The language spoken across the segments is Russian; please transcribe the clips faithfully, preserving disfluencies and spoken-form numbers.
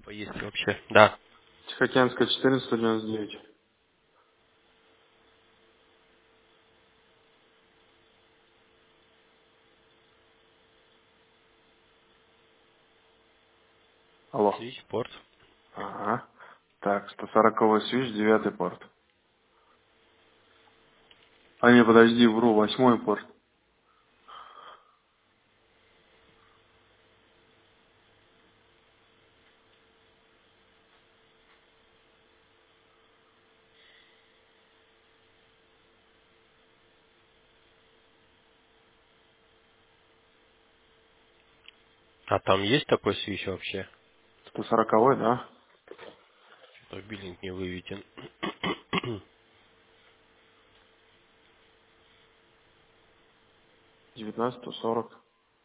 Есть вообще. Да. Тихоокеанская четырнадцать сто девяносто девять. Алло. Свич, порт. Ага. Так, сто сороковой свич, девятый порт. А не, подожди, вру, восьмой порт. А там есть такой свич вообще? сто сороковой, да? Что-то биллинг не выведен. девятнадцать сто сорок.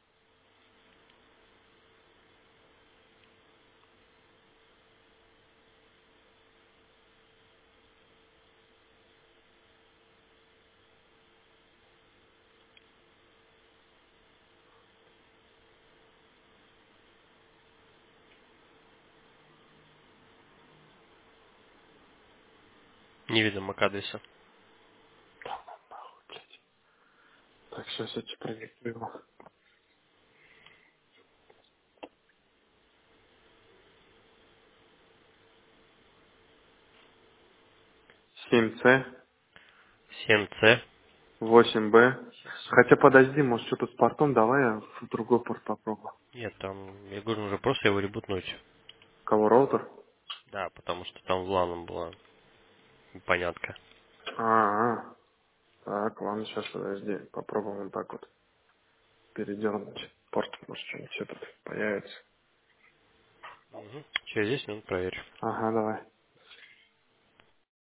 Не видно МАК-адреса. Так, сейчас я тебе продиктую. семь С, семь С. восемь Б. Сейчас. Хотя подожди, может что-то с портом, давай я в другой порт попробую. Нет, там, я говорю, нужно просто его ребутнуть. Кого, роутер? Да, потому что там в ланом была непонятка. А, а. Так, ладно, сейчас подожди. Попробуем вот так вот передернуть порт. Может что-нибудь все тут появится. Угу. Через десять минут проверю. Ага, давай.